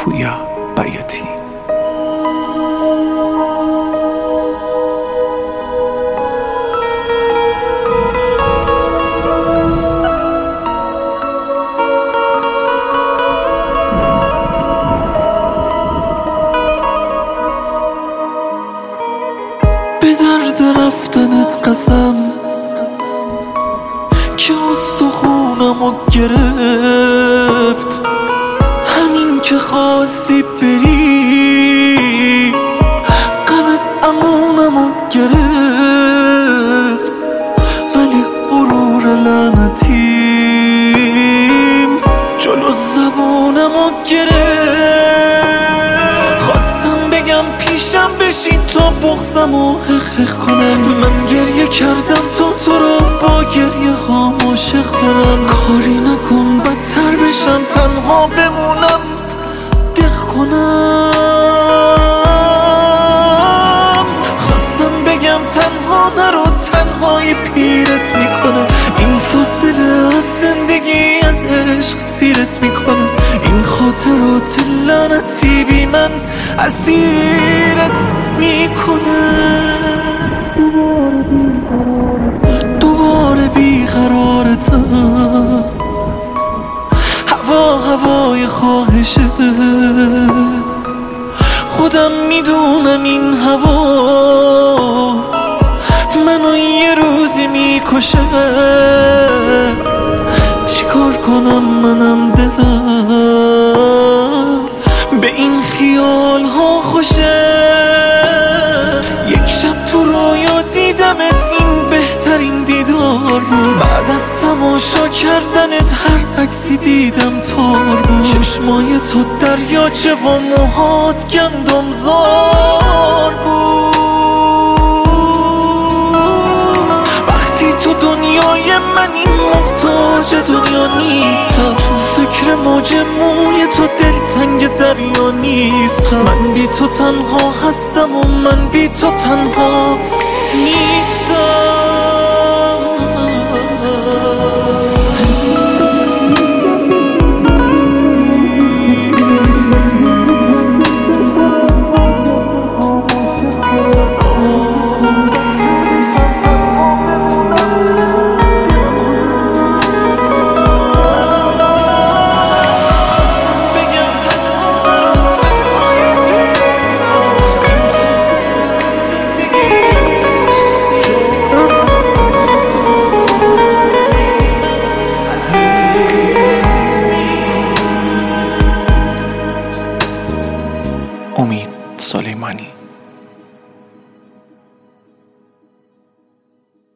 پویا بیاتی. به درد رفتنت قسم که استخونمو گرفت، همین که خواستی بری غمت امونمو گرفت، ولی غرور لعنتیم جلو زبونمو گرفت. خواستم بگم پیشم بشین تا بغضمو حق کنم، من گریه کردم تا تو رو با گریه ها عاشق کنم. کاری نکن بدتر بشم تنها بمونم دق کنم. خواستم بگم تنها نرو تنهایی پیرت میکنم، این فاصله از زندگی از عشق سیرت میکنم، این خاطرات لعنتی بی من اسیرت میکنم. دوباره بیقرارتم، هوای خواهشه، خودم میدونم این هوا منو یه روزی میکشه. چیکار کنم منم دلم به این خیال ها خوشه. یک شب تو رویا دیدمت، این بهترین دیدار بود. بعد از تماشا کردنت هر عکسی دیدم تار بود. چشمای تو دریاچه و موهات گندمزار بود. وقتی تو دنیای منی محتاج دنیا نیستم، تو فکر موج موی تو دلتنگ دریا نیستم. من بی تو تنها هستم و من بی تو تنها نیستم. امید سلیمانی.